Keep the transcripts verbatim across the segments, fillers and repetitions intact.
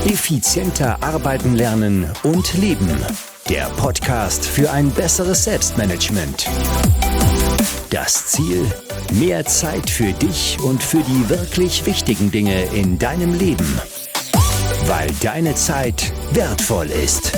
Effizienter arbeiten, lernen und leben. Der Podcast für ein besseres Selbstmanagement. Das Ziel: mehr Zeit für dich und für die wirklich wichtigen Dinge in deinem Leben. Weil deine Zeit wertvoll ist.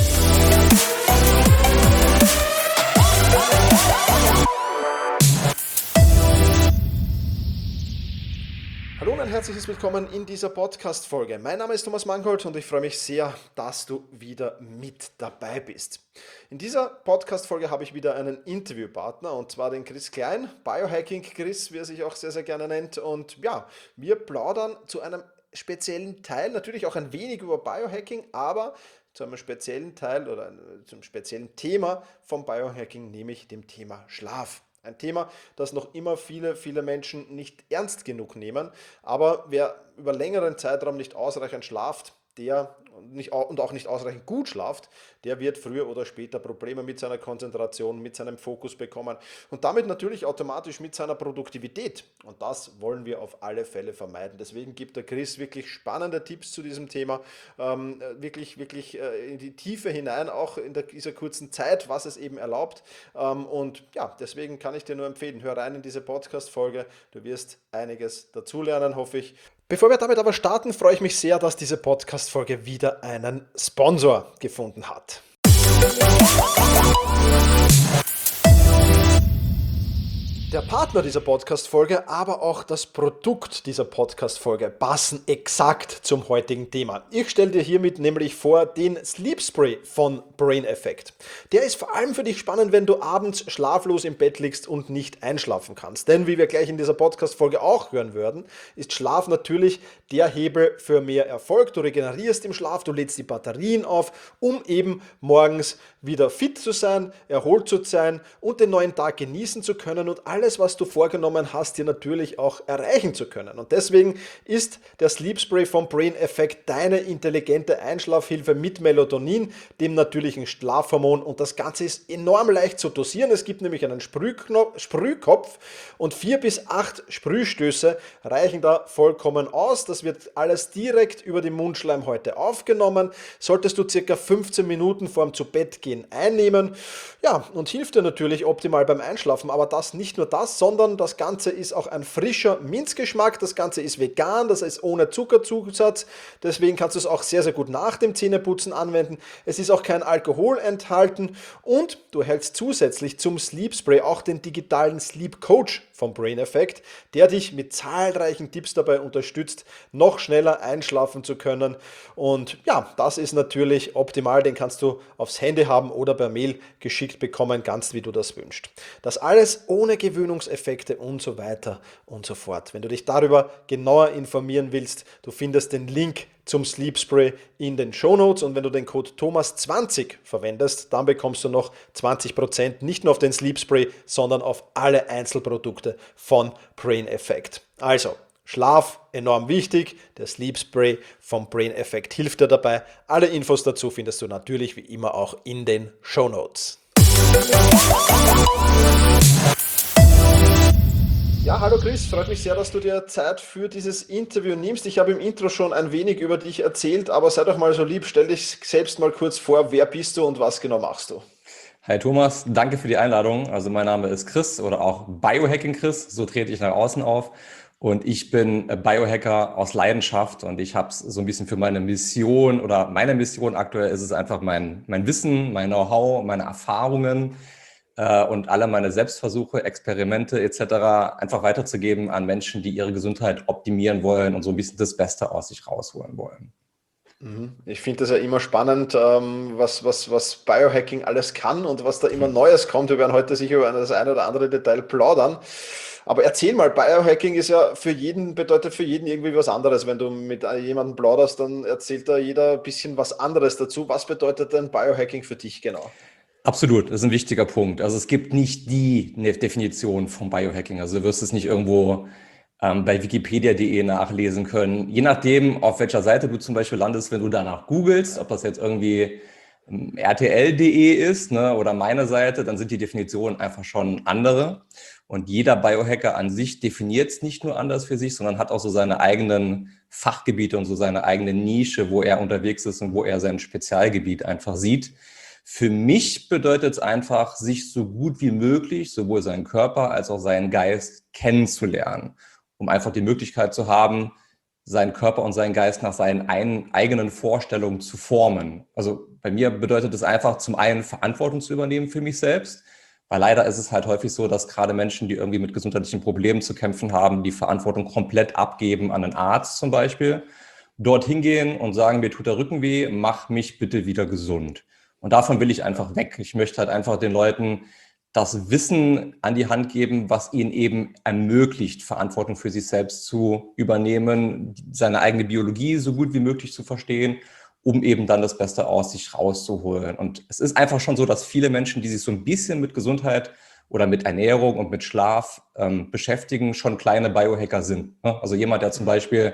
Hallo und ein herzliches Willkommen in dieser Podcast-Folge. Mein Name ist Thomas Mangold und ich freue mich sehr, dass du wieder mit dabei bist. In dieser Podcast-Folge habe ich wieder einen Interviewpartner und zwar den Chris Klein, Biohacking Chris, wie er sich auch sehr, sehr gerne nennt. Und ja, wir plaudern zu einem speziellen Teil, natürlich auch ein wenig über Biohacking, aber zu einem speziellen Teil oder zum speziellen Thema vom Biohacking, nämlich dem Thema Schlaf. Ein Thema, das noch immer viele, viele Menschen nicht ernst genug nehmen. Aber wer über längeren Zeitraum nicht ausreichend schlaft, der nicht, und auch nicht ausreichend gut schlaft, der wird früher oder später Probleme mit seiner Konzentration, mit seinem Fokus bekommen und damit natürlich automatisch mit seiner Produktivität. Und das wollen wir auf alle Fälle vermeiden. Deswegen gibt der Chris wirklich spannende Tipps zu diesem Thema, ähm, wirklich, wirklich äh, in die Tiefe hinein, auch in der, dieser kurzen Zeit, was es eben erlaubt. Ähm, und ja, deswegen kann ich dir nur empfehlen, hör rein in diese Podcast-Folge. Du wirst einiges dazulernen, hoffe ich. Bevor wir damit aber starten, freue ich mich sehr, dass diese Podcast-Folge wieder einen Sponsor gefunden hat. Der Partner dieser Podcast-Folge, aber auch das Produkt dieser Podcast-Folge passen exakt zum heutigen Thema. Ich stelle dir hiermit nämlich vor den Sleep Spray von Brain Effect. Der ist vor allem für dich spannend, wenn du abends schlaflos im Bett liegst und nicht einschlafen kannst. Denn wie wir gleich in dieser Podcast-Folge auch hören werden, ist Schlaf natürlich der Hebel für mehr Erfolg. Du regenerierst im Schlaf, du lädst die Batterien auf, um eben morgens wieder fit zu sein, erholt zu sein und den neuen Tag genießen zu können und alles, was du vorgenommen hast, dir natürlich auch erreichen zu können. Und deswegen ist der Sleep Spray vom Brain Effect deine intelligente Einschlafhilfe mit Melatonin, dem natürlichen Schlafhormon, und das Ganze ist enorm leicht zu dosieren. Es gibt nämlich einen Sprühknopf, Sprühkopf und vier bis acht Sprühstöße reichen da vollkommen aus. Das wird alles direkt über die Mundschleimhäute aufgenommen. Solltest du circa fünfzehn Minuten vorm Zu-Bett-Gehen einnehmen. Ja, und hilft dir natürlich optimal beim Einschlafen, aber das nicht nur das, sondern das Ganze ist auch ein frischer Minzgeschmack, das Ganze ist vegan, das ist ohne Zuckerzusatz, deswegen kannst du es auch sehr, sehr gut nach dem Zähneputzen anwenden. Es ist auch kein Alkohol enthalten und du erhältst zusätzlich zum Sleep Spray auch den digitalen Sleep Coach vom Brain Effect, der dich mit zahlreichen Tipps dabei unterstützt, noch schneller einschlafen zu können. Und ja, das ist natürlich optimal, den kannst du aufs Handy haben oder per Mail geschickt bekommen, ganz wie du das wünschst. Das alles ohne Gewöhnungseffekte und so weiter und so fort. Wenn du dich darüber genauer informieren willst, du findest den Link zum Sleep Spray in den Shownotes, und wenn du den Code Thomas zwanzig verwendest, dann bekommst du noch zwanzig Prozent nicht nur auf den Sleep Spray, sondern auf alle Einzelprodukte von Brain Effect. Also, Schlaf enorm wichtig, der Sleep Spray vom Brain Effect hilft dir dabei. Alle Infos dazu findest du natürlich wie immer auch in den Shownotes. Ja, hallo Chris, freut mich sehr, dass du dir Zeit für dieses Interview nimmst. Ich habe im Intro schon ein wenig über dich erzählt, aber sei doch mal so lieb, stell dich selbst mal kurz vor, wer bist du und was genau machst du? Hi Thomas, danke für die Einladung. Also mein Name ist Chris oder auch Biohacking Chris, so trete ich nach außen auf. Und ich bin Biohacker aus Leidenschaft und ich habe es so ein bisschen für meine Mission oder meine Mission aktuell ist es einfach mein, mein Wissen, mein Know-how, meine Erfahrungen äh, und alle meine Selbstversuche, Experimente et cetera einfach weiterzugeben an Menschen, die ihre Gesundheit optimieren wollen und so ein bisschen das Beste aus sich rausholen wollen. Ich finde das ja immer spannend, was, was, was Biohacking alles kann und was da immer Neues kommt. Wir werden heute sicher über das eine oder andere Detail plaudern. Aber erzähl mal, Biohacking ist ja für jeden, bedeutet für jeden irgendwie was anderes. Wenn du mit jemandem plauderst, dann erzählt da jeder ein bisschen was anderes dazu. Was bedeutet denn Biohacking für dich genau? Absolut, das ist ein wichtiger Punkt. Also es gibt nicht die Definition von Biohacking. Also du wirst es nicht irgendwo ähm, bei wikipedia punkt de nachlesen können. Je nachdem, auf welcher Seite du zum Beispiel landest, wenn du danach googelst, ob das jetzt irgendwie R T L punkt de ist, ne, oder meine Seite, dann sind die Definitionen einfach schon andere. Und jeder Biohacker an sich definiert es nicht nur anders für sich, sondern hat auch so seine eigenen Fachgebiete und so seine eigene Nische, wo er unterwegs ist und wo er sein Spezialgebiet einfach sieht. Für mich bedeutet es einfach, sich so gut wie möglich sowohl seinen Körper als auch seinen Geist kennenzulernen, um einfach die Möglichkeit zu haben, seinen Körper und seinen Geist nach seinen ein, eigenen Vorstellungen zu formen. Also bei mir bedeutet es einfach, zum einen Verantwortung zu übernehmen für mich selbst, weil leider ist es halt häufig so, dass gerade Menschen, die irgendwie mit gesundheitlichen Problemen zu kämpfen haben, die Verantwortung komplett abgeben an einen Arzt zum Beispiel, dorthin gehen und sagen, mir tut der Rücken weh, mach mich bitte wieder gesund. Und davon will ich einfach weg. Ich möchte halt einfach den Leuten das Wissen an die Hand geben, was ihnen eben ermöglicht, Verantwortung für sich selbst zu übernehmen, seine eigene Biologie so gut wie möglich zu verstehen, um eben dann das Beste aus sich rauszuholen. Und es ist einfach schon so, dass viele Menschen, die sich so ein bisschen mit Gesundheit oder mit Ernährung und mit Schlaf ähm, beschäftigen, schon kleine Biohacker sind. Ne? Also jemand, der zum Beispiel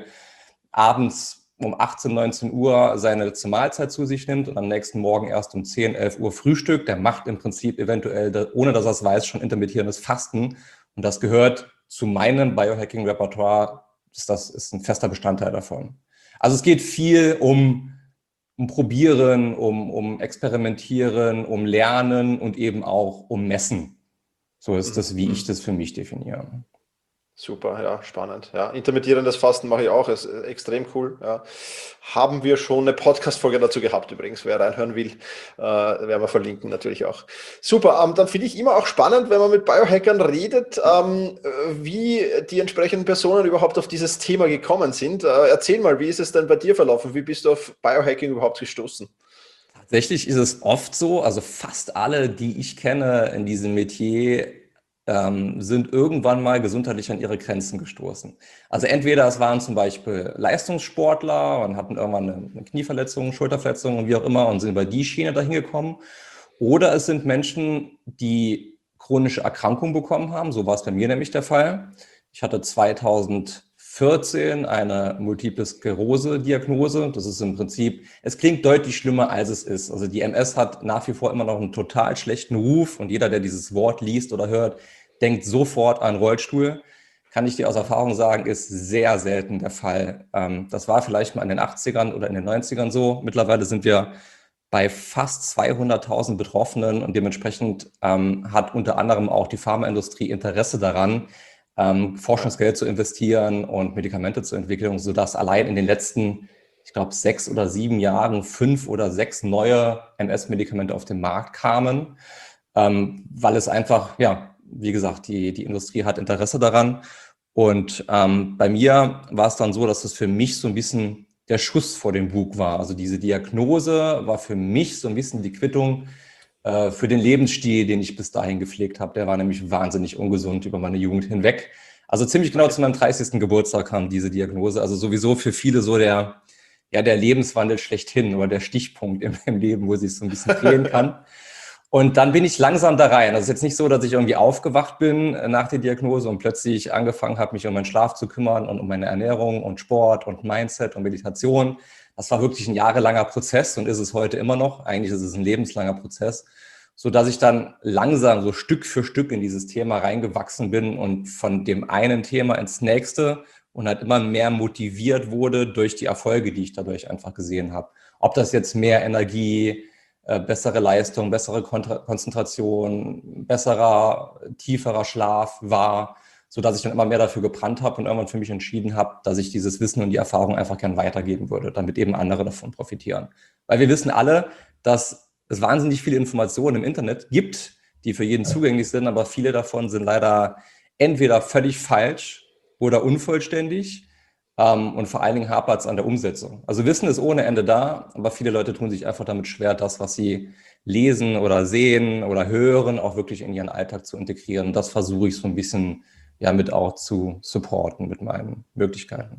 abends um achtzehn, neunzehn Uhr seine letzte Mahlzeit zu sich nimmt und am nächsten Morgen erst um zehn, elf Uhr Frühstück, der macht im Prinzip eventuell, ohne dass er es weiß, schon intermittierendes Fasten. Und das gehört zu meinem Biohacking-Repertoire. Das ist ein fester Bestandteil davon. Also es geht viel um, um Probieren, um, um Experimentieren, um Lernen und eben auch um Messen. So ist das, wie ich das für mich definiere. Super, ja, spannend. Ja, intermittierendes Fasten mache ich auch, ist extrem cool. Ja. Haben wir schon eine Podcast-Folge dazu gehabt übrigens, wer reinhören will, äh, werden wir verlinken natürlich auch. Super, ähm, dann finde ich immer auch spannend, wenn man mit Biohackern redet, ähm, wie die entsprechenden Personen überhaupt auf dieses Thema gekommen sind. Äh, erzähl mal, wie ist es denn bei dir verlaufen? Wie bist du auf Biohacking überhaupt gestoßen? Tatsächlich ist es oft so, also fast alle, die ich kenne in diesem Metier, Ähm, sind irgendwann mal gesundheitlich an ihre Grenzen gestoßen. Also entweder es waren zum Beispiel Leistungssportler und hatten irgendwann eine, eine Knieverletzung, Schulterverletzung und wie auch immer und sind über die Schiene dahin gekommen. Oder es sind Menschen, die chronische Erkrankungen bekommen haben. So war es bei mir nämlich der Fall. Ich hatte zweitausendvierzehn eine Multiple Sklerose-Diagnose. Das ist im Prinzip, es klingt deutlich schlimmer, als es ist. Also die M S hat nach wie vor immer noch einen total schlechten Ruf und jeder, der dieses Wort liest oder hört, denkt sofort an Rollstuhl. Kann ich dir aus Erfahrung sagen, ist sehr selten der Fall. Das war vielleicht mal in den achtzigern oder in den neunzigern so. Mittlerweile sind wir bei fast zweihunderttausend Betroffenen und dementsprechend hat unter anderem auch die Pharmaindustrie Interesse daran, Forschungsgeld zu investieren und Medikamente zu entwickeln, sodass allein in den letzten, ich glaube, sechs oder sieben Jahren fünf oder sechs neue M S-Medikamente auf den Markt kamen, weil es einfach, ja, wie gesagt, die, die Industrie hat Interesse daran. Und ähm, bei mir war es dann so, dass es für mich so ein bisschen der Schuss vor den Bug war. Also diese Diagnose war für mich so ein bisschen die Quittung äh, für den Lebensstil, den ich bis dahin gepflegt habe. Der war nämlich wahnsinnig ungesund über meine Jugend hinweg. Also ziemlich genau zu meinem dreißigsten Geburtstag kam diese Diagnose. Also sowieso für viele so der, ja, der Lebenswandel schlechthin oder der Stichpunkt im, im Leben, wo sich so ein bisschen drehen kann. Und dann bin ich langsam da rein. Also es ist jetzt nicht so, dass ich irgendwie aufgewacht bin nach der Diagnose und plötzlich angefangen habe, mich um meinen Schlaf zu kümmern und um meine Ernährung und Sport und Mindset und Meditation. Das war wirklich ein jahrelanger Prozess und ist es heute immer noch. Eigentlich ist es ein lebenslanger Prozess, so dass ich dann langsam so Stück für Stück in dieses Thema reingewachsen bin und von dem einen Thema ins nächste und halt immer mehr motiviert wurde durch die Erfolge, die ich dadurch einfach gesehen habe. Ob das jetzt mehr Energie, bessere Leistung, bessere Konzentration, besserer, tieferer Schlaf war, sodass ich dann immer mehr dafür gebrannt habe und irgendwann für mich entschieden habe, dass ich dieses Wissen und die Erfahrung einfach gern weitergeben würde, damit eben andere davon profitieren. Weil wir wissen alle, dass es wahnsinnig viele Informationen im Internet gibt, die für jeden zugänglich sind, aber viele davon sind leider entweder völlig falsch oder unvollständig. Um, und vor allen Dingen hapert es an der Umsetzung. Also Wissen ist ohne Ende da, aber viele Leute tun sich einfach damit schwer, das, was sie lesen oder sehen oder hören, auch wirklich in ihren Alltag zu integrieren. Das versuche ich so ein bisschen ja mit auch zu supporten mit meinen Möglichkeiten.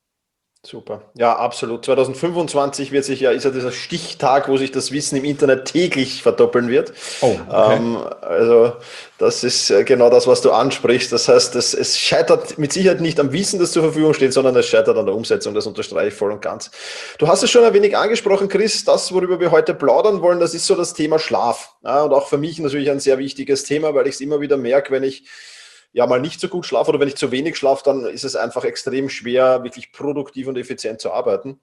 Super. Ja, absolut. zwanzig fünfundzwanzig wird sich ja, ist ja dieser Stichtag, wo sich das Wissen im Internet täglich verdoppeln wird. Oh, okay. Ähm, also das ist genau das, was du ansprichst. Das heißt, es, es scheitert mit Sicherheit nicht am Wissen, das zur Verfügung steht, sondern es scheitert an der Umsetzung. Das unterstreiche ich voll und ganz. Du hast es schon ein wenig angesprochen, Chris. Das, worüber wir heute plaudern wollen, das ist so das Thema Schlaf. Ja, und auch für mich natürlich ein sehr wichtiges Thema, weil ich es immer wieder merke, wenn ich ja mal nicht so gut schlafe oder wenn ich zu wenig schlafe, dann ist es einfach extrem schwer, wirklich produktiv und effizient zu arbeiten.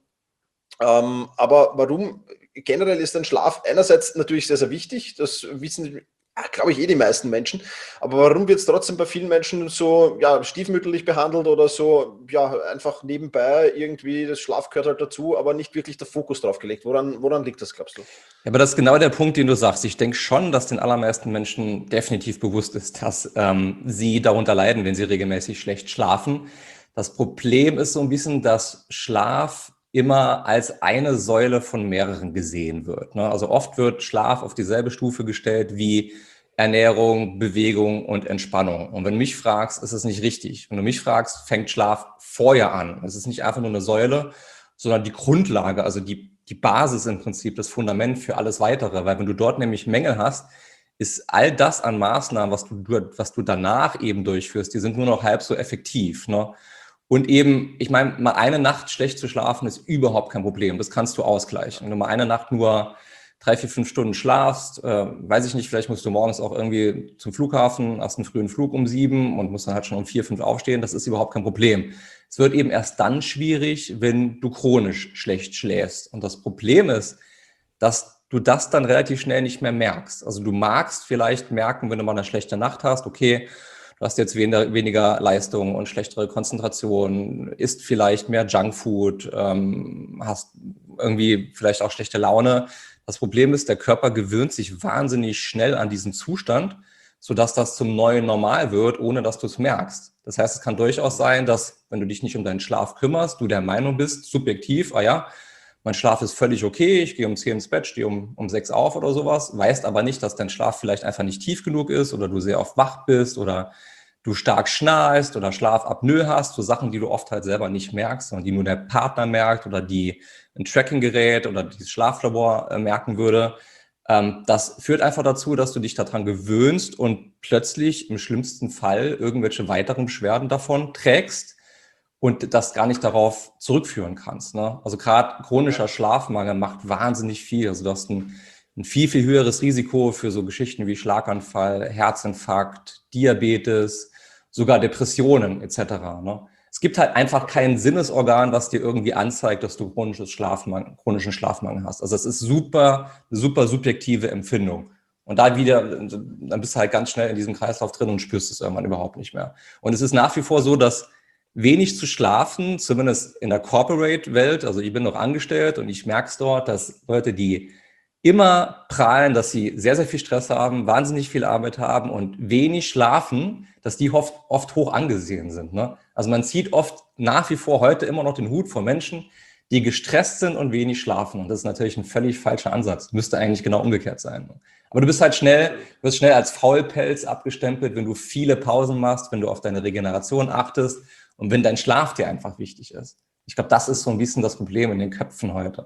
Ähm, aber warum generell ist ein Schlaf einerseits natürlich sehr, sehr wichtig, das wissen, glaube ich, eh die meisten Menschen, aber warum wird es trotzdem bei vielen Menschen so ja, stiefmütterlich behandelt oder so, ja, einfach nebenbei irgendwie, das Schlaf gehört halt dazu, aber nicht wirklich der Fokus drauf gelegt? Woran, woran liegt das, glaubst du? Ja, aber das ist genau der Punkt, den du sagst. Ich denke schon, dass den allermeisten Menschen definitiv bewusst ist, dass ähm, sie darunter leiden, wenn sie regelmäßig schlecht schlafen. Das Problem ist so ein bisschen, dass Schlaf immer als eine Säule von mehreren gesehen wird. Ne? Also oft wird Schlaf auf dieselbe Stufe gestellt wie Ernährung, Bewegung und Entspannung. Und wenn du mich fragst, ist es nicht richtig. Wenn du mich fragst, fängt Schlaf vorher an. Es ist nicht einfach nur eine Säule, sondern die Grundlage, also die, die Basis im Prinzip, das Fundament für alles Weitere. Weil wenn du dort nämlich Mängel hast, ist all das an Maßnahmen, was du, was du danach eben durchführst, die sind nur noch halb so effektiv. Ne? Und eben, ich meine, mal eine Nacht schlecht zu schlafen ist überhaupt kein Problem. Das kannst du ausgleichen. Wenn du mal eine Nacht nur drei, vier, fünf Stunden schlafst, äh, weiß ich nicht, vielleicht musst du morgens auch irgendwie zum Flughafen, hast einen frühen Flug um sieben und musst dann halt schon um vier, fünf aufstehen. Das ist überhaupt kein Problem. Es wird eben erst dann schwierig, wenn du chronisch schlecht schläfst. Und das Problem ist, dass du das dann relativ schnell nicht mehr merkst. Also du magst vielleicht merken, wenn du mal eine schlechte Nacht hast, okay, du hast jetzt weniger, weniger Leistung und schlechtere Konzentration, isst vielleicht mehr Junkfood, ähm, hast irgendwie vielleicht auch schlechte Laune. Das Problem ist, der Körper gewöhnt sich wahnsinnig schnell an diesen Zustand, sodass das zum neuen Normal wird, ohne dass du es merkst. Das heißt, es kann durchaus sein, dass, wenn du dich nicht um deinen Schlaf kümmerst, du der Meinung bist, subjektiv, ah ja, mein Schlaf ist völlig okay, ich gehe um zehn ins Bett, stehe um, um sechs auf oder sowas, weißt aber nicht, dass dein Schlaf vielleicht einfach nicht tief genug ist oder du sehr oft wach bist oder du stark schnarchst oder Schlafapnoe hast, so Sachen, die du oft halt selber nicht merkst, sondern die nur der Partner merkt oder die ein Tracking-Gerät oder dieses Schlaflabor äh, merken würde. Ähm, das führt einfach dazu, dass du dich daran gewöhnst und plötzlich im schlimmsten Fall irgendwelche weiteren Beschwerden davon trägst und das gar nicht darauf zurückführen kannst. Ne? Also gerade chronischer Schlafmangel macht wahnsinnig viel. Also du hast ein, ein viel, viel höheres Risiko für so Geschichten wie Schlaganfall, Herzinfarkt, Diabetes, sogar Depressionen et cetera. Ne? Es gibt halt einfach kein Sinnesorgan, was dir irgendwie anzeigt, dass du chronisches Schlafmangel, chronischen Schlafmangel hast. Also es ist super, super subjektive Empfindung. Und da wieder, dann bist du halt ganz schnell in diesem Kreislauf drin und spürst es irgendwann überhaupt nicht mehr. Und es ist nach wie vor so, dass wenig zu schlafen, zumindest in der Corporate-Welt, also ich bin noch angestellt und ich merke es dort, dass Leute, die immer prahlen, dass sie sehr, sehr viel Stress haben, wahnsinnig viel Arbeit haben und wenig schlafen, dass die oft, oft hoch angesehen sind. Ne? Also man zieht oft nach wie vor heute immer noch den Hut vor Menschen, die gestresst sind und wenig schlafen. Und das ist natürlich ein völlig falscher Ansatz. Müsste eigentlich genau umgekehrt sein. Aber du bist halt schnell, du wirst schnell als Faulpelz abgestempelt, wenn du viele Pausen machst, wenn du auf deine Regeneration achtest und wenn dein Schlaf dir einfach wichtig ist. Ich glaube, das ist so ein bisschen das Problem in den Köpfen heute.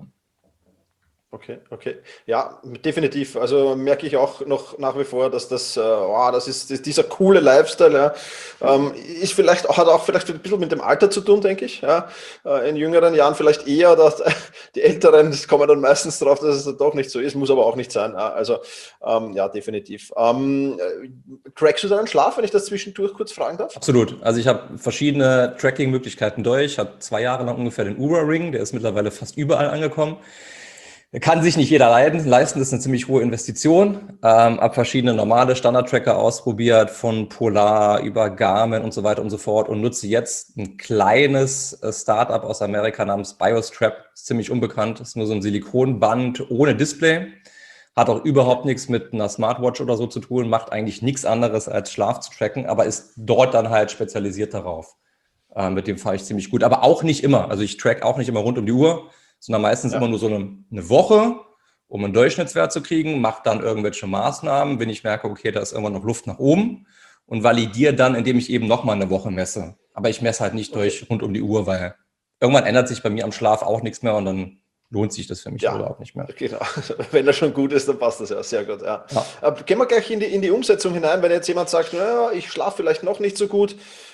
Okay, okay. Ja, definitiv. Also merke ich auch noch nach wie vor, dass das, äh, oh, das ist das, dieser coole Lifestyle, ja, ähm, ist vielleicht, hat auch vielleicht ein bisschen mit dem Alter zu tun, denke ich. Ja. Äh, in jüngeren Jahren vielleicht eher, dass die Älteren, das kommen dann meistens drauf, dass es dann doch nicht so ist, muss aber auch nicht sein. Ja. Also ähm, ja, definitiv. Ähm, trackst du deinen Schlaf, wenn ich das zwischendurch kurz fragen darf? Absolut. Also ich habe verschiedene Tracking-Möglichkeiten durch. Ich habe zwei Jahre lang ungefähr den Oura Ring, der ist mittlerweile fast überall angekommen. Kann sich nicht jeder leisten, das ist eine ziemlich hohe Investition. Ähm, habe verschiedene normale Standard-Tracker ausprobiert, von Polar über Garmin und so weiter und so fort und nutze jetzt ein kleines äh, Startup aus Amerika namens BioStrap, ist ziemlich unbekannt, ist nur so ein Silikonband ohne Display, hat auch überhaupt nichts mit einer Smartwatch oder so zu tun, macht eigentlich nichts anderes als Schlaf zu tracken, aber ist dort dann halt spezialisiert darauf. Äh, mit dem fahre ich ziemlich gut, aber auch nicht immer. Also ich track auch nicht immer rund um die Uhr, sondern meistens ja. immer nur so eine, eine Woche, um einen Durchschnittswert zu kriegen, mache dann irgendwelche Maßnahmen, wenn ich merke, okay, da ist irgendwann noch Luft nach oben und validiere dann, indem ich eben nochmal eine Woche messe. Aber ich messe halt nicht okay. durch rund um die Uhr, weil irgendwann ändert sich bei mir am Schlaf auch nichts mehr und dann lohnt sich das für mich ja. überhaupt nicht mehr. Genau, wenn er schon gut ist, dann passt das ja, sehr gut. Ja. Ja. Gehen wir gleich in die, in die Umsetzung hinein, wenn jetzt jemand sagt, naja, ich schlafe vielleicht noch nicht so gut,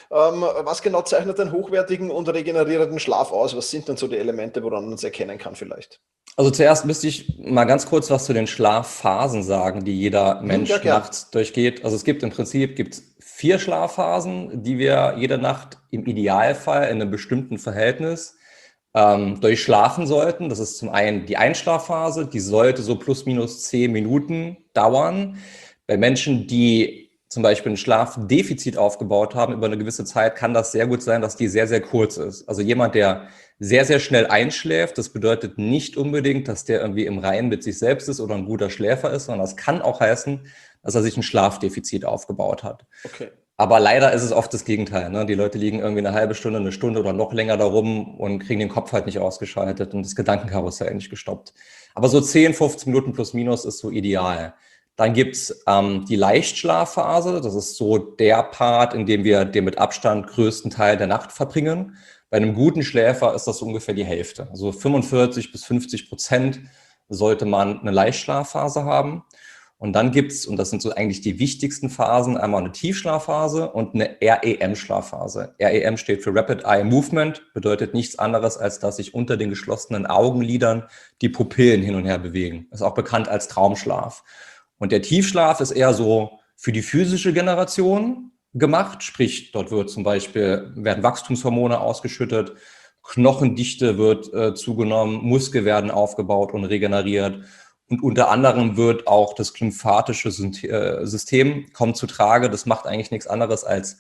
Ähm, was genau zeichnet einen hochwertigen und regenerierenden Schlaf aus? Was sind denn so die Elemente, woran man es erkennen kann vielleicht? Also zuerst müsste ich mal ganz kurz was zu den Schlafphasen sagen, die jeder Mhm, ja, Mensch gern. nachts durchgeht. Also es gibt im Prinzip gibt's vier Schlafphasen, die wir jede Nacht im Idealfall in einem bestimmten Verhältnis ähm, durchschlafen sollten. Das ist zum einen die Einschlafphase, die sollte so plus minus zehn Minuten dauern. Bei Menschen, die zum Beispiel ein Schlafdefizit aufgebaut haben über eine gewisse Zeit, kann das sehr gut sein, dass die sehr, sehr kurz ist. Also jemand, der sehr, sehr schnell einschläft, das bedeutet nicht unbedingt, dass der irgendwie im Reinen mit sich selbst ist oder ein guter Schläfer ist, sondern das kann auch heißen, dass er sich ein Schlafdefizit aufgebaut hat. Okay. Aber leider ist es oft das Gegenteil. Ne? Die Leute liegen irgendwie eine halbe Stunde, eine Stunde oder noch länger da rum und kriegen den Kopf halt nicht ausgeschaltet und das Gedankenkarussell nicht gestoppt. Aber so zehn, fünfzehn Minuten plus minus ist so ideal. Dann gibt's ähm, die Leichtschlafphase. Das ist so der Part, in dem wir den mit Abstand größten Teil der Nacht verbringen. Bei einem guten Schläfer ist das so ungefähr die Hälfte. Also fünfundvierzig bis fünfzig Prozent sollte man eine Leichtschlafphase haben. Und dann gibt's, und das sind so eigentlich die wichtigsten Phasen, einmal eine Tiefschlafphase und eine R E M-Schlafphase. R E M steht für Rapid Eye Movement, bedeutet nichts anderes, als dass sich unter den geschlossenen Augenlidern die Pupillen hin und her bewegen. Ist auch bekannt als Traumschlaf. Und der Tiefschlaf ist eher so für die physische Generation gemacht, sprich, dort wird zum Beispiel, werden Wachstumshormone ausgeschüttet, Knochendichte wird äh, zugenommen, Muskeln werden aufgebaut und regeneriert. Und unter anderem wird auch das lymphatische System kommt zu Trage. Das macht eigentlich nichts anderes als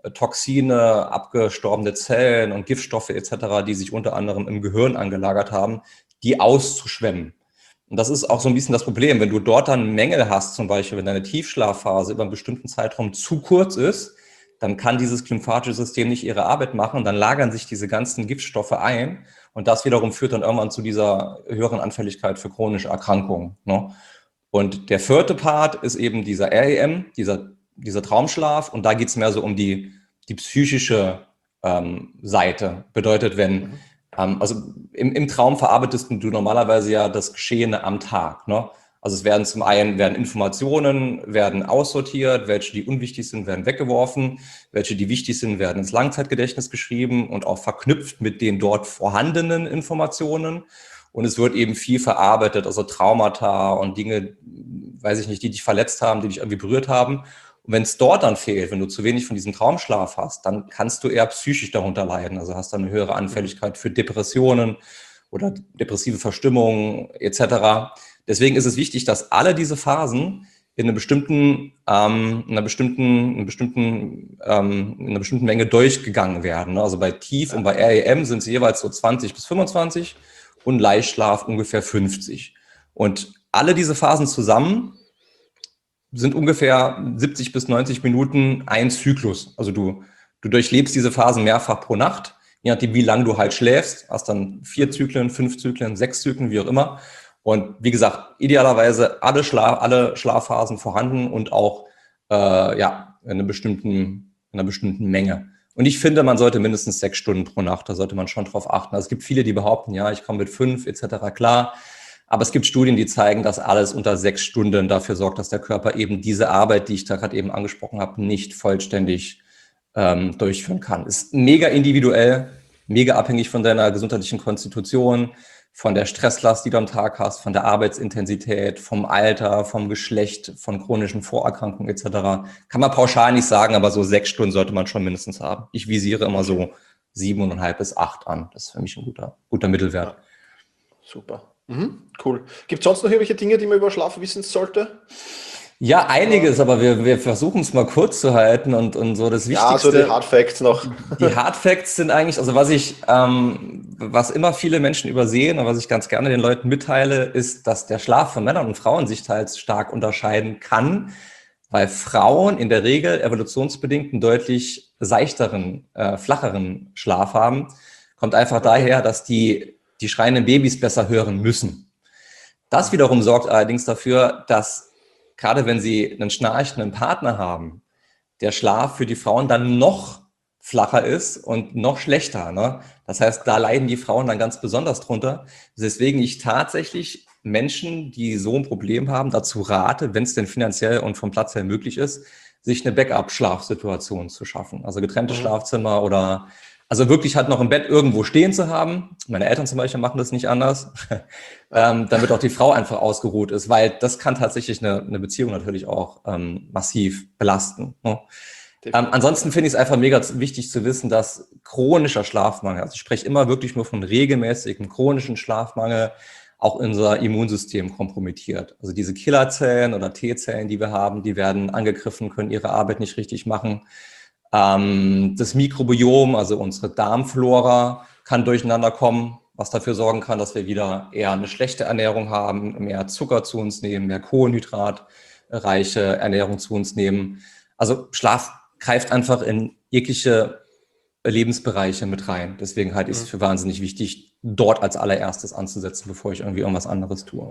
Toxine, abgestorbene Zellen und Giftstoffe et cetera, die sich unter anderem im Gehirn angelagert haben, die auszuschwemmen. Und das ist auch so ein bisschen das Problem. Wenn du dort dann Mängel hast, zum Beispiel, wenn deine Tiefschlafphase über einen bestimmten Zeitraum zu kurz ist, dann kann dieses lymphatische System nicht ihre Arbeit machen und dann lagern sich diese ganzen Giftstoffe ein. Und das wiederum führt dann irgendwann zu dieser höheren Anfälligkeit für chronische Erkrankungen. Ne? Und der vierte Part ist eben dieser R E M, dieser, dieser Traumschlaf. Und da geht es mehr so um die, die psychische ähm, Seite. Bedeutet, wenn, mhm. ähm, also im, im Traum verarbeitest du normalerweise ja das Geschehene am Tag. Ne? Also es werden zum einen werden Informationen werden aussortiert, welche die unwichtig sind, werden weggeworfen, welche die wichtig sind, werden ins Langzeitgedächtnis geschrieben und auch verknüpft mit den dort vorhandenen Informationen. Und es wird eben viel verarbeitet, also Traumata und Dinge, weiß ich nicht, die dich verletzt haben, die dich irgendwie berührt haben. Und wenn es dort dann fehlt, wenn du zu wenig von diesem Traumschlaf hast, dann kannst du eher psychisch darunter leiden. Also hast dann eine höhere Anfälligkeit für Depressionen oder depressive Verstimmungen et cetera. Deswegen ist es wichtig, dass alle diese Phasen in einer bestimmten, ähm, in einer bestimmten, in einer bestimmten, ähm, in einer bestimmten Menge durchgegangen werden. Also bei Tief und bei R E M sind es jeweils so zwanzig bis fünfundzwanzig und Leichtschlaf ungefähr fünfzig. Und alle diese Phasen zusammen sind ungefähr siebzig bis neunzig Minuten ein Zyklus. Also du, du durchlebst diese Phasen mehrfach pro Nacht, je nachdem, wie lange du halt schläfst. Hast dann vier Zyklen, fünf Zyklen, sechs Zyklen, wie auch immer. Und wie gesagt, idealerweise alle, Schlaf, alle Schlafphasen vorhanden und auch äh, ja, in einer bestimmten, in einer bestimmten Menge. Und ich finde, man sollte mindestens sechs Stunden pro Nacht, da sollte man schon drauf achten. Also es gibt viele, die behaupten, ja, ich komme mit fünf et cetera klar. Aber es gibt Studien, die zeigen, dass alles unter sechs Stunden dafür sorgt, dass der Körper eben diese Arbeit, die ich da gerade eben angesprochen habe, nicht vollständig ähm, durchführen kann. Ist mega individuell, mega abhängig von deiner gesundheitlichen Konstitution, von der Stresslast, die du am Tag hast, von der Arbeitsintensität, vom Alter, vom Geschlecht, von chronischen Vorerkrankungen et cetera. Kann man pauschal nicht sagen, aber so sechs Stunden sollte man schon mindestens haben. Ich visiere immer so siebeneinhalb bis acht an. Das ist für mich ein guter, guter Mittelwert. Ja. Super. Mhm, cool. Gibt es sonst noch irgendwelche Dinge, die man über Schlaf wissen sollte? Ja, einiges, aber wir, wir versuchen es mal kurz zu halten und, und so das Wichtigste. Ja, so die Hard Facts noch. Die Hard Facts sind eigentlich, also was ich, ähm, was immer viele Menschen übersehen und was ich ganz gerne den Leuten mitteile, ist, dass der Schlaf von Männern und Frauen sich teils stark unterscheiden kann, weil Frauen in der Regel evolutionsbedingt einen deutlich seichteren, äh, flacheren Schlaf haben. Kommt einfach okay. daher, dass die, die schreienden Babys besser hören müssen. Das wiederum sorgt allerdings dafür, dass gerade wenn sie einen schnarchenden Partner haben, der Schlaf für die Frauen dann noch flacher ist und noch schlechter. Ne? Das heißt, da leiden die Frauen dann ganz besonders drunter. Deswegen ich tatsächlich Menschen, die so ein Problem haben, dazu rate, wenn es denn finanziell und vom Platz her möglich ist, sich eine Backup-Schlafsituation zu schaffen. Also getrennte Mhm. Schlafzimmer oder also wirklich halt noch im Bett irgendwo stehen zu haben. Meine Eltern zum Beispiel machen das nicht anders, ähm, damit auch die Frau einfach ausgeruht ist, weil das kann tatsächlich eine, eine Beziehung natürlich auch ähm, massiv belasten. Ne? Ähm, ansonsten finde ich es einfach mega wichtig zu wissen, dass chronischer Schlafmangel, also ich spreche immer wirklich nur von regelmäßigem chronischen Schlafmangel, auch unser Immunsystem kompromittiert. Also diese Killerzellen oder T-Zellen, die wir haben, die werden angegriffen, können ihre Arbeit nicht richtig machen. Ähm, das Mikrobiom, also unsere Darmflora, kann durcheinander kommen, was dafür sorgen kann, dass wir wieder eher eine schlechte Ernährung haben, mehr Zucker zu uns nehmen, mehr kohlenhydratreiche Ernährung zu uns nehmen. Also Schlaf greift einfach in jegliche Lebensbereiche mit rein. Deswegen halte ich es für wahnsinnig wichtig, dort als allererstes anzusetzen, bevor ich irgendwie irgendwas anderes tue.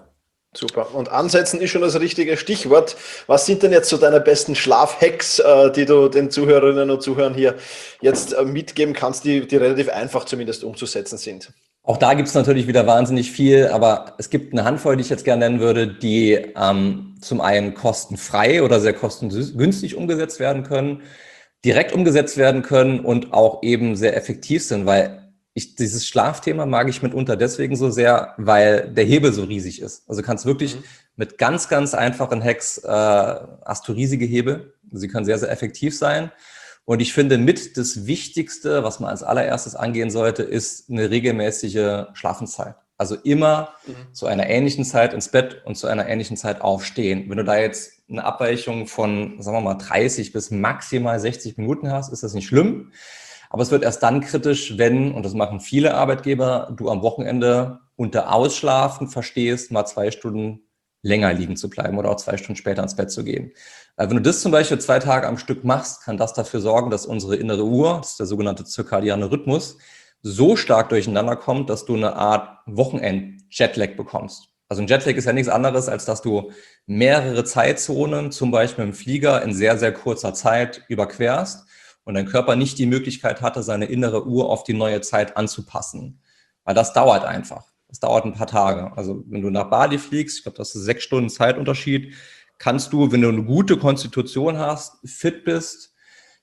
Super. Und ansetzen ist schon das richtige Stichwort. Was sind denn jetzt so deine besten Schlafhacks, äh, die du den Zuhörerinnen und Zuhörern hier jetzt äh, mitgeben kannst, die, die relativ einfach zumindest umzusetzen sind? Auch da gibt es natürlich wieder wahnsinnig viel, aber es gibt eine Handvoll, die ich jetzt gerne nennen würde, die ähm, zum einen kostenfrei oder sehr kostengünstig umgesetzt werden können, direkt umgesetzt werden können und auch eben sehr effektiv sind, weil ich dieses Schlafthema mag ich mitunter deswegen so sehr, weil der Hebel so riesig ist. Also kannst wirklich mhm. mit ganz, ganz einfachen Hacks, äh, hast du riesige Hebel. Sie können sehr, sehr effektiv sein. Und ich finde, mit das Wichtigste, was man als allererstes angehen sollte, ist eine regelmäßige Schlafenszeit. Also immer mhm. zu einer ähnlichen Zeit ins Bett und zu einer ähnlichen Zeit aufstehen. Wenn du da jetzt eine Abweichung von, sagen wir mal, dreißig bis maximal sechzig Minuten hast, ist das nicht schlimm. Aber es wird erst dann kritisch, wenn, und das machen viele Arbeitgeber, du am Wochenende unter Ausschlafen verstehst, mal zwei Stunden länger liegen zu bleiben oder auch zwei Stunden später ins Bett zu gehen. Wenn du das zum Beispiel zwei Tage am Stück machst, kann das dafür sorgen, dass unsere innere Uhr, das ist der sogenannte zirkadiane Rhythmus, so stark durcheinander kommt, dass du eine Art Wochenend-Jetlag bekommst. Also ein Jetlag ist ja nichts anderes, als dass du mehrere Zeitzonen, zum Beispiel im Flieger, in sehr, sehr kurzer Zeit überquerst und dein Körper nicht die Möglichkeit hatte, seine innere Uhr auf die neue Zeit anzupassen. Weil das dauert einfach. Das dauert ein paar Tage. Also wenn du nach Bali fliegst, ich glaube, das ist sechs Stunden Zeitunterschied, kannst du, wenn du eine gute Konstitution hast, fit bist,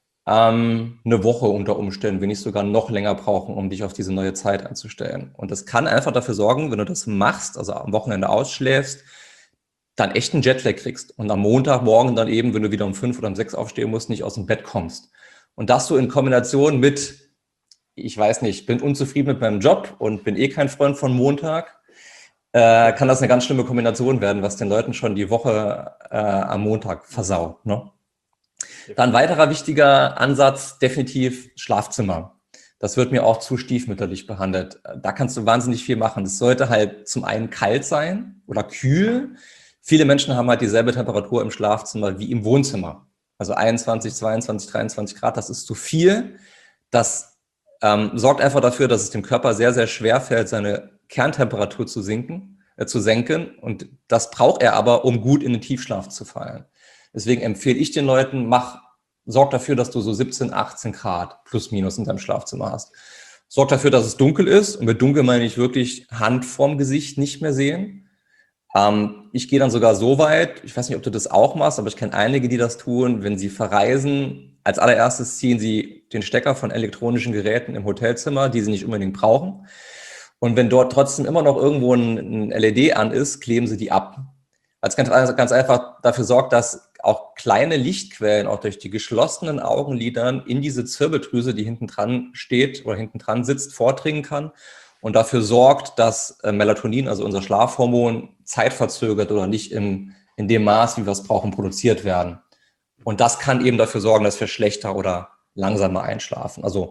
ähm, eine Woche unter Umständen, wenn nicht sogar noch länger brauchen, um dich auf diese neue Zeit einzustellen. Und das kann einfach dafür sorgen, wenn du das machst, also am Wochenende ausschläfst, dann echt einen Jetlag kriegst und am Montagmorgen dann eben, wenn du wieder um fünf oder um sechs aufstehen musst, nicht aus dem Bett kommst. Und das so in Kombination mit, ich weiß nicht, bin unzufrieden mit meinem Job und bin eh kein Freund von Montag, äh, kann das eine ganz schlimme Kombination werden, was den Leuten schon die Woche äh, am Montag versaut. Ne? Dann weiterer wichtiger Ansatz, definitiv Schlafzimmer. Das wird mir auch zu stiefmütterlich behandelt. Da kannst du wahnsinnig viel machen. Es sollte halt zum einen kalt sein oder kühl. Viele Menschen haben halt dieselbe Temperatur im Schlafzimmer wie im Wohnzimmer. Also einundzwanzig, zweiundzwanzig, dreiundzwanzig Grad, das ist zu viel. Das ähm, sorgt einfach dafür, dass es dem Körper sehr, sehr schwer fällt, seine Kerntemperatur zu sinken, äh, zu senken. Und das braucht er aber, um gut in den Tiefschlaf zu fallen. Deswegen empfehle ich den Leuten, mach, sorg dafür, dass du so siebzehn, achtzehn Grad plus minus in deinem Schlafzimmer hast. Sorg dafür, dass es dunkel ist. Und mit dunkel meine ich wirklich Hand vorm Gesicht nicht mehr sehen. Ähm, ich gehe dann sogar so weit, ich weiß nicht, ob du das auch machst, aber ich kenne einige, die das tun, wenn sie verreisen. Als allererstes ziehen sie den Stecker von elektronischen Geräten im Hotelzimmer, die sie nicht unbedingt brauchen. Und wenn dort trotzdem immer noch irgendwo ein, ein L E D an ist, kleben sie die ab. Weil es ganz, ganz einfach dafür sorgt, dass auch kleine Lichtquellen auch durch die geschlossenen Augenlidern in diese Zirbeldrüse, die hinten dran steht oder hinten dran sitzt, vordringen kann und dafür sorgt, dass Melatonin, also unser Schlafhormon, zeitverzögert oder nicht im, in dem Maß, wie wir es brauchen, produziert werden. Und das kann eben dafür sorgen, dass wir schlechter oder langsamer einschlafen. Also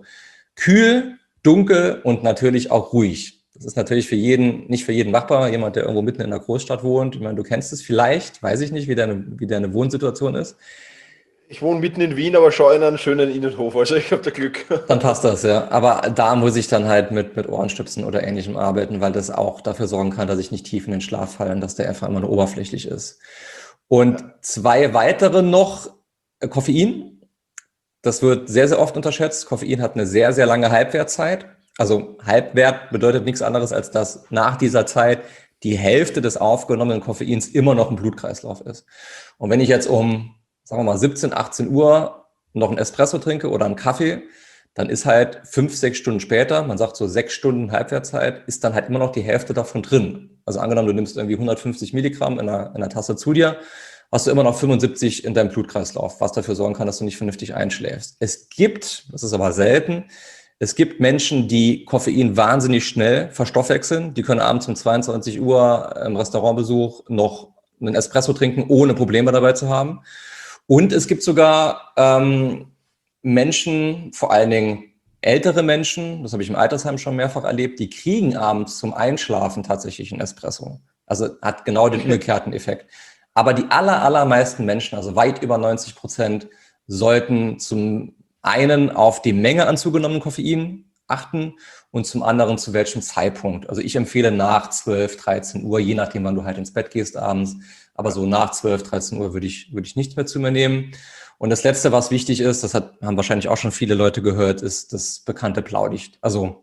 kühl, dunkel und natürlich auch ruhig. Das ist natürlich für jeden, nicht für jeden machbar, jemand, der irgendwo mitten in einer Großstadt wohnt. Ich meine, du kennst es vielleicht, weiß ich nicht, wie deine, wie deine Wohnsituation ist. Ich wohne mitten in Wien, aber schaue in einen schönen Innenhof, also ich habe da Glück. Dann passt das, ja. Aber da muss ich dann halt mit, mit Ohrenstöpseln oder Ähnlichem arbeiten, weil das auch dafür sorgen kann, dass ich nicht tief in den Schlaf falle und dass der einfach immer nur oberflächlich ist. Und ja. zwei weitere noch, Koffein. Das wird sehr, sehr oft unterschätzt. Koffein hat eine sehr, sehr lange Halbwertzeit. Also Halbwert bedeutet nichts anderes, als dass nach dieser Zeit die Hälfte des aufgenommenen Koffeins immer noch im Blutkreislauf ist. Und wenn ich jetzt um sagen wir mal siebzehn, achtzehn Uhr noch einen Espresso trinke oder einen Kaffee, dann ist halt fünf, sechs Stunden später, man sagt so sechs Stunden Halbwertszeit, ist dann halt immer noch die Hälfte davon drin. Also angenommen, du nimmst irgendwie hundertfünfzig Milligramm in einer, in einer Tasse zu dir, hast du immer noch fünfundsiebzig in deinem Blutkreislauf, was dafür sorgen kann, dass du nicht vernünftig einschläfst. Es gibt, das ist aber selten, es gibt Menschen, die Koffein wahnsinnig schnell verstoffwechseln. Die können abends um zweiundzwanzig Uhr im Restaurantbesuch noch einen Espresso trinken, ohne Probleme dabei zu haben. Und es gibt sogar ähm, Menschen, vor allen Dingen ältere Menschen, das habe ich im Altersheim schon mehrfach erlebt, die kriegen abends zum Einschlafen tatsächlich einen Espresso. Also hat genau den umgekehrten Effekt. Aber die aller, allermeisten Menschen, also weit über neunzig Prozent, sollten zum einen auf die Menge an zugenommenem Koffein achten und zum anderen zu welchem Zeitpunkt. Also ich empfehle nach zwölf, dreizehn Uhr, je nachdem, wann du halt ins Bett gehst abends. Aber so nach zwölf, dreizehn Uhr würde ich, würde ich nichts mehr zu mir nehmen. Und das Letzte, was wichtig ist, das hat, haben wahrscheinlich auch schon viele Leute gehört, ist das bekannte Blaulicht. Also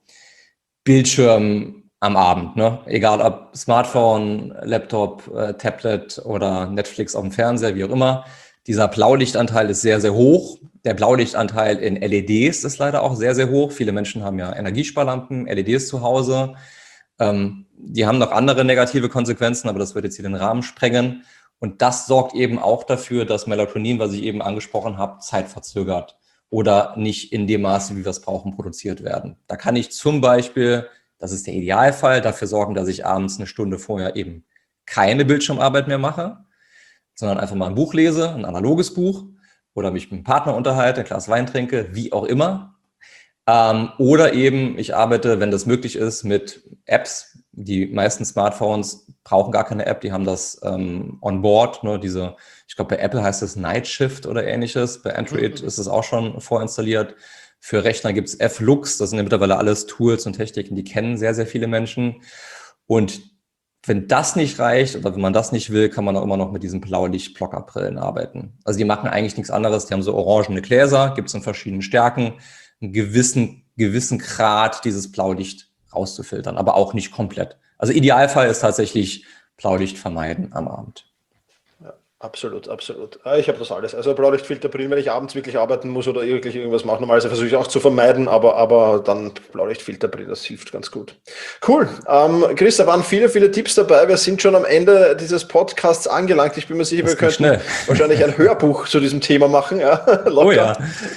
Bildschirm am Abend, ne? Egal ob Smartphone, Laptop, äh, Tablet oder Netflix auf dem Fernseher, wie auch immer. Dieser Blaulichtanteil ist sehr, sehr hoch. Der Blaulichtanteil in L E Ds ist leider auch sehr, sehr hoch. Viele Menschen haben ja Energiesparlampen, L E Ds zu Hause. Ähm, die haben noch andere negative Konsequenzen, aber das wird jetzt hier den Rahmen sprengen. Und das sorgt eben auch dafür, dass Melatonin, was ich eben angesprochen habe, zeitverzögert oder nicht in dem Maße, wie wir es brauchen, produziert werden. Da kann ich zum Beispiel, das ist der Idealfall, dafür sorgen, dass ich abends eine Stunde vorher eben keine Bildschirmarbeit mehr mache, sondern einfach mal ein Buch lese, ein analoges Buch oder mich mit einem Partner unterhalte, ein Glas Wein trinke, wie auch immer. Ähm, oder eben ich arbeite, wenn das möglich ist, mit Apps. Die meisten Smartphones brauchen gar keine App, die haben das ähm, on board, ne, diese, ich glaube bei Apple heißt es Night Shift oder ähnliches, bei Android mhm. ist es auch schon vorinstalliert. Für Rechner gibt es F-Lux, das sind ja mittlerweile alles Tools und Techniken, die kennen sehr, sehr viele Menschen. Und wenn das nicht reicht oder wenn man das nicht will, kann man auch immer noch mit diesen Blaulicht-Blockerbrillen arbeiten. Also die machen eigentlich nichts anderes, die haben so orangene Gläser, gibt es in verschiedenen Stärken, einen gewissen, gewissen Grad dieses Blaulicht rauszufiltern, aber auch nicht komplett. Also Idealfall ist tatsächlich Blaulicht vermeiden am Abend. Ja, absolut, absolut. Ich habe das alles. Also Blaulichtfilterbrillen, wenn ich abends wirklich arbeiten muss oder wirklich irgendwas mache. Normalerweise versuche ich auch zu vermeiden, aber, aber dann Blaulichtfilterbrillen, das hilft ganz gut. Cool. Ähm, Chris, da waren viele, viele Tipps dabei. Wir sind schon am Ende dieses Podcasts angelangt. Ich bin mir sicher, das wir könnten schnell. wahrscheinlich ein Hörbuch zu diesem Thema machen. Ja, oh ja.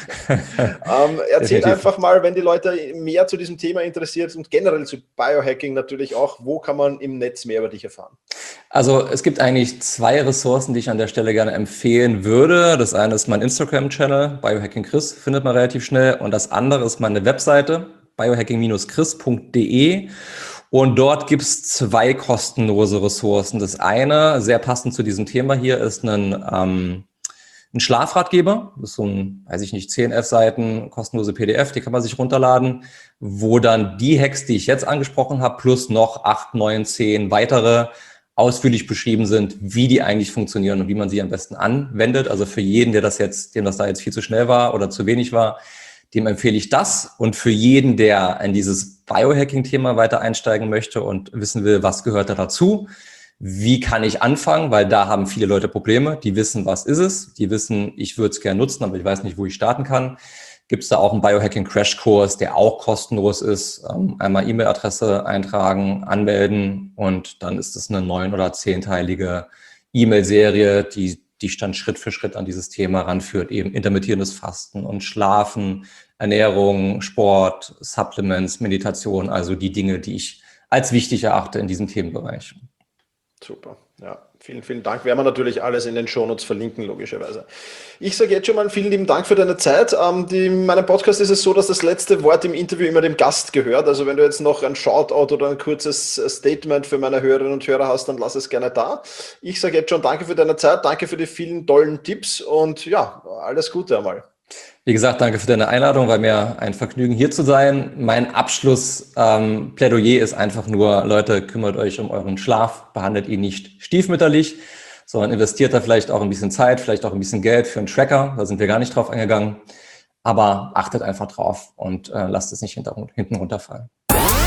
ähm, erzähl einfach mal, wenn die Leute mehr zu diesem Thema interessiert und generell zu Biohacking natürlich auch, wo kann man im Netz mehr über dich erfahren? Also es gibt eigentlich zwei Ressourcen, die ich an der Stelle gerne empfehlen würde. Das eine ist mein Instagram-Channel, Biohacking Chris, findet man relativ schnell. Und das andere ist meine Webseite, biohacking Bindestrich chris Punkt de. Und dort gibt es zwei kostenlose Ressourcen. Das eine, sehr passend zu diesem Thema hier, ist ein, ähm, ein Schlafratgeber. Das ist so ein, weiß ich nicht, zehn, elf Seiten, kostenlose P D F, die kann man sich runterladen, wo dann die Hacks, die ich jetzt angesprochen habe, plus noch acht, neun, zehn weitere ausführlich beschrieben sind, wie die eigentlich funktionieren und wie man sie am besten anwendet. Also für jeden, der das jetzt, dem das da jetzt viel zu schnell war oder zu wenig war, dem empfehle ich das. Und für jeden, der in dieses Biohacking-Thema weiter einsteigen möchte und wissen will, was gehört da dazu, wie kann ich anfangen, weil da haben viele Leute Probleme. Die wissen, was ist es, die wissen, ich würde es gerne nutzen, aber ich weiß nicht, wo ich starten kann. Gibt es da auch einen Biohacking-Crash-Kurs, der auch kostenlos ist. Einmal E-Mail-Adresse eintragen, anmelden und dann ist es eine neun- oder zehnteilige E-Mail-Serie, die dich dann Schritt für Schritt an dieses Thema ranführt. Eben intermittierendes Fasten und Schlafen, Ernährung, Sport, Supplements, Meditation, also die Dinge, die ich als wichtig erachte in diesem Themenbereich. Super, ja. Vielen, vielen Dank. Werden wir natürlich alles in den Shownotes verlinken, logischerweise. Ich sage jetzt schon mal vielen lieben Dank für deine Zeit. Ähm, die, in meinem Podcast ist es so, dass das letzte Wort im Interview immer dem Gast gehört. Also wenn du jetzt noch ein Shoutout oder ein kurzes Statement für meine Hörerinnen und Hörer hast, dann lass es gerne da. Ich sage jetzt schon danke für deine Zeit, danke für die vielen tollen Tipps und ja, alles Gute einmal. Wie gesagt, danke für deine Einladung, war mir ein Vergnügen, hier zu sein. Mein Abschlussplädoyer ähm, ist einfach nur, Leute, kümmert euch um euren Schlaf, behandelt ihn nicht stiefmütterlich, sondern investiert da vielleicht auch ein bisschen Zeit, vielleicht auch ein bisschen Geld für einen Tracker, da sind wir gar nicht drauf eingegangen, aber achtet einfach drauf und äh, lasst es nicht hinter, hinten runterfallen.